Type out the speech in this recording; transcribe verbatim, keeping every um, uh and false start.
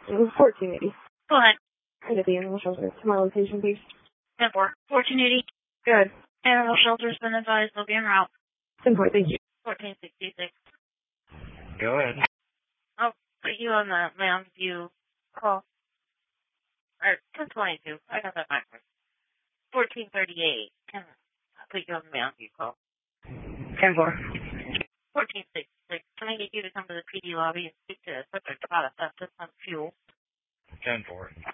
fourteen eighty. Go ahead. I get the animal shelter. To my location, please. ten four. fourteen eighty. Good. Animal shelter's been advised. They'll be en route. ten four, thank you. fourteen sixty-six. Go ahead. I'll put you on the Mountain View call. Or ten twenty-two. I got that backwards. fourteen thirty-eight. I'll put you on the Mountain View call. ten four. fourteen sixty-six. Can I get you to come to the P D lobby and speak to a subject about a theft on fuel? ten four.